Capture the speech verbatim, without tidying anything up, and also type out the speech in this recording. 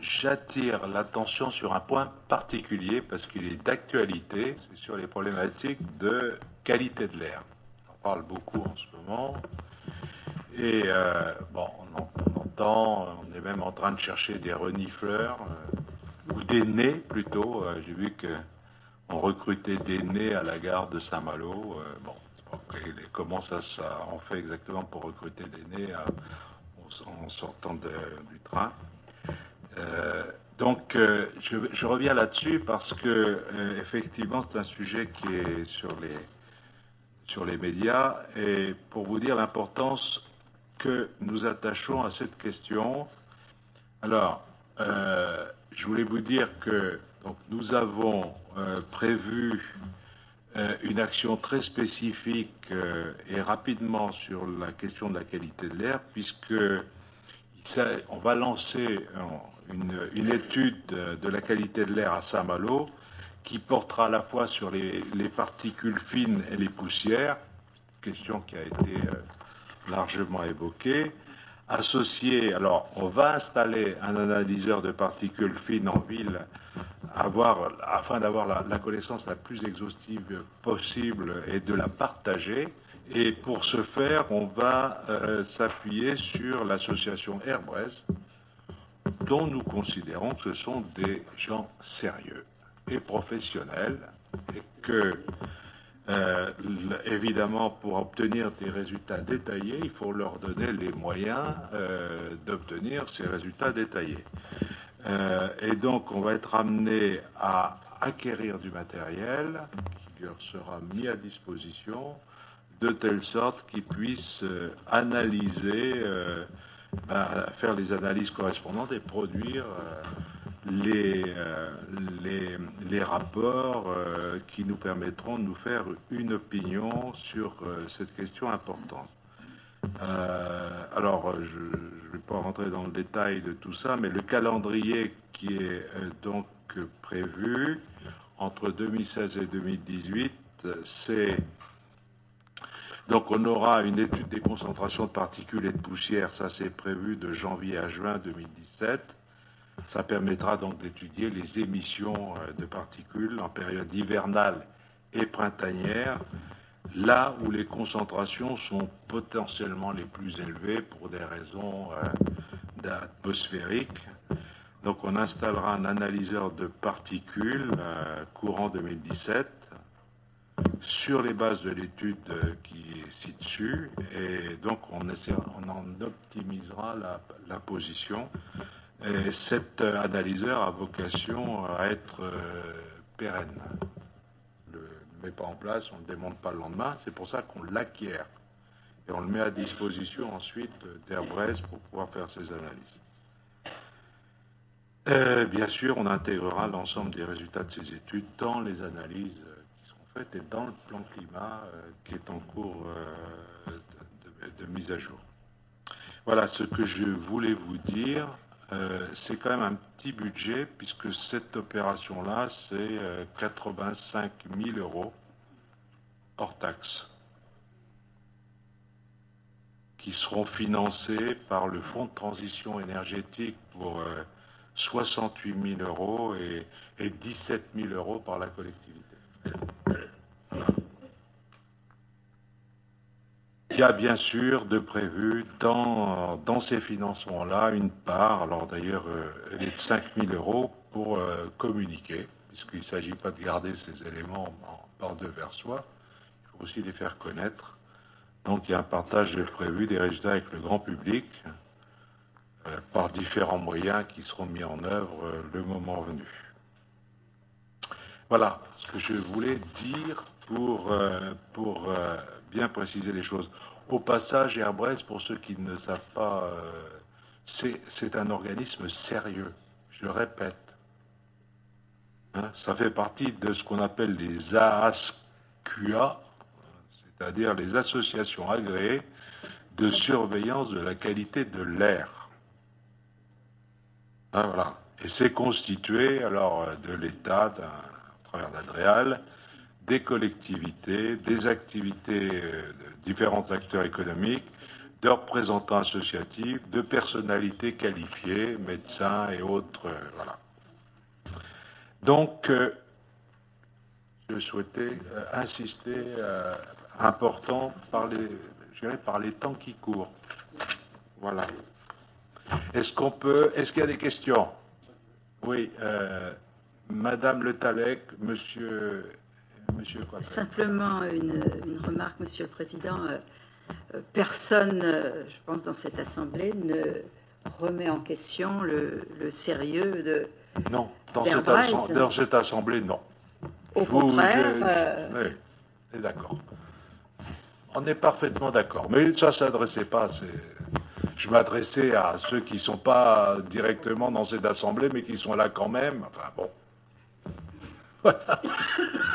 j'attire l'attention sur un point particulier parce qu'il est d'actualité, c'est sur les problématiques de qualité de l'air. On en parle beaucoup en ce moment. Et euh, bon, on, en, on entend, on est même en train de chercher des renifleurs, euh, ou des nez plutôt. Euh, J'ai vu qu'on recrutait des nez à la gare de Saint-Malo. Euh, bon, après, comment ça, ça on fait exactement pour recruter des nez à, en sortant de, du train. Euh, donc, euh, je, je, reviens là-dessus parce que, euh, effectivement, c'est un sujet qui est sur les, sur les médias et pour vous dire l'importance que nous attachons à cette question. Alors, euh, je voulais vous dire que donc, nous avons euh, prévu euh, une action très spécifique euh, et rapidement sur la question de la qualité de l'air, puisque ça, on va lancer une, une étude de la qualité de l'air à Saint-Malo qui portera à la fois sur les, les particules fines et les poussières, question qui a été euh, largement évoquée. Associé, alors on va installer un analyseur de particules fines en ville avoir, afin d'avoir la, la connaissance la plus exhaustive possible et de la partager. Et pour ce faire, on va euh, s'appuyer sur l'association Airbres, dont nous considérons que ce sont des gens sérieux et professionnels, et que, euh, évidemment, pour obtenir des résultats détaillés, il faut leur donner les moyens euh, d'obtenir ces résultats détaillés. Euh, et donc, on va être amené à acquérir du matériel qui leur sera mis à disposition de telle sorte qu'ils puissent euh, analyser, euh, bah, faire les analyses correspondantes et produire euh, les, euh, les, les rapports euh, qui nous permettront de nous faire une opinion sur euh, cette question importante. Euh, alors, je ne vais pas rentrer dans le détail de tout ça, mais le calendrier qui est euh, donc prévu entre deux mille seize et deux mille dix-huit, c'est... Donc on aura une étude des concentrations de particules et de poussière, ça c'est prévu de janvier à juin deux mille dix-sept. Ça permettra donc d'étudier les émissions de particules en période hivernale et printanière, là où les concentrations sont potentiellement les plus élevées pour des raisons euh, atmosphériques. Donc on installera un analyseur de particules euh, courant deux mille dix-sept sur les bases de l'étude qui est ci-dessus, et donc on, essaiera, on en optimisera la, la position. Et cet analyseur a vocation à être euh, pérenne. On ne le met pas en place, on ne le démonte pas le lendemain, c'est pour ça qu'on l'acquiert. Et on le met à disposition ensuite d'Airbres pour pouvoir faire ces analyses. Euh, bien sûr, on intégrera l'ensemble des résultats de ces études dans les analyses qui seront faites et dans le plan climat euh, qui est en cours euh, de, de, de mise à jour. Voilà ce que je voulais vous dire. Euh, c'est quand même un petit budget puisque cette opération-là, c'est euh, quatre-vingt-cinq mille euros hors taxe qui seront financés par le Fonds de transition énergétique pour euh, soixante-huit mille euros et, et dix-sept mille euros par la collectivité. Voilà. Il y a bien sûr de prévu dans, dans ces financements-là une part, alors d'ailleurs euh, elle est de cinq mille euros pour euh, communiquer, puisqu'il ne s'agit pas de garder ces éléments en, par deux vers soi, il faut aussi les faire connaître. Donc il y a un partage prévu des résultats avec le grand public euh, par différents moyens qui seront mis en œuvre euh, le moment venu. Voilà ce que je voulais dire pour, euh, pour euh, bien préciser les choses. Au passage, Airbres, pour ceux qui ne savent pas, euh, c'est un organisme sérieux, je le répète. Hein, ça fait partie de ce qu'on appelle les A S Q A, c'est-à-dire les associations agréées de surveillance de la qualité de l'air. Hein, voilà. Et c'est constitué alors de l'État, à travers l'Adréal, des collectivités, des activités de différents acteurs économiques, de représentants associatifs, de personnalités qualifiées, médecins et autres, euh, voilà. Donc, euh, je souhaitais euh, insister, euh, important par les, je dirais, par les temps qui courent. Voilà. Est-ce qu'on peut, est-ce qu'il y a des questions? Oui, euh, Madame Le Tallec, Monsieur, Monsieur quoi? Simplement une, une remarque, Monsieur le Président. Euh, personne, euh, je pense, dans cette Assemblée ne remet en question le, le sérieux de Non, dans d'Air cette, assemblée, Bryce. dans cette Assemblée, non. Au Vous, contraire, je, je, euh, oui, c'est d'accord. On est parfaitement d'accord. Mais ça ne s'adressait pas. Je m'adressais à ceux qui ne sont pas directement dans cette Assemblée, mais qui sont là quand même. Enfin bon. Voilà.